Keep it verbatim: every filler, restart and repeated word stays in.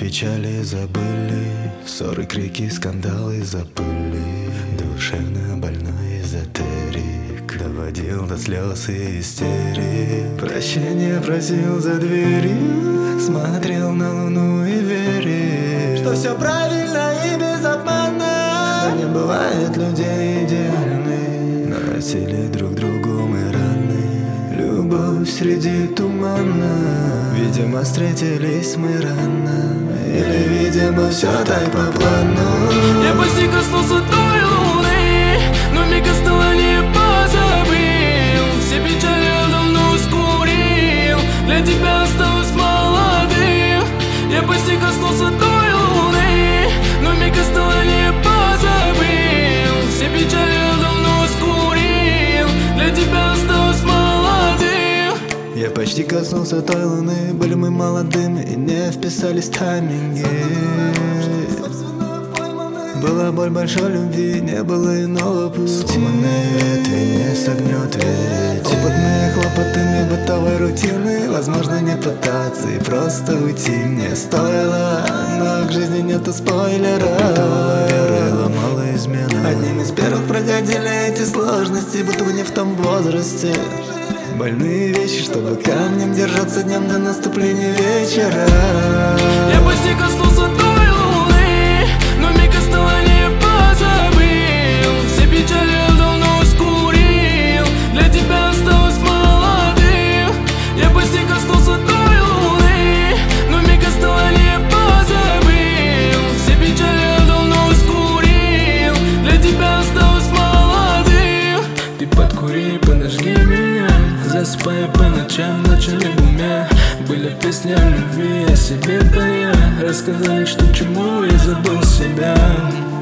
печали забыли, ссоры, крики, скандалы запыли. Душевно больной эзотерик доводил до слез и истерик. Прощения просил за дверью, смотрел на луну и верил, что все правильно и без обмана. Но не бывает людей идеальных, наносили друг другу мы раны. Любовь среди тумана, видимо, встретились мы рано, или, видимо, все так по плану. Я почти коснулся той луны, но миг остался позабыл. Все печали я давно скурил, для тебя осталось молодым. Я почти коснулся той луны, но миг остался позабыл. Все печали я давно скурил, для тебя осталось молодым. Я почти коснулся той луны, были мы молодыми и не вписались в тайминги. Была боль большой любви, не было иного пути. Сломанные ветви не согнет ведь. Опытные хлопотами бытовой рутины, возможно не пытаться и просто уйти не стоило. Но к жизни нету спойлера. Бытовала вера и ломала измена. Одним из первых проходили эти сложности, будто бы не в том возрасте. Больные вещи, чтобы камнем держаться днем до наступления вечера. Я почти коснулся той луны, но миг остался позабыл. Все печали я давно скурил, для тебя осталось молодым. Я почти коснулся той луны, но миг остался позабыл. Все печали я давно скурил, для тебя осталось молодым. Ты подкури, подожги меня, засыпая по ночам, ночами в уме. Были песни о любви, о себе, да я рассказали, что чему я забыл себя.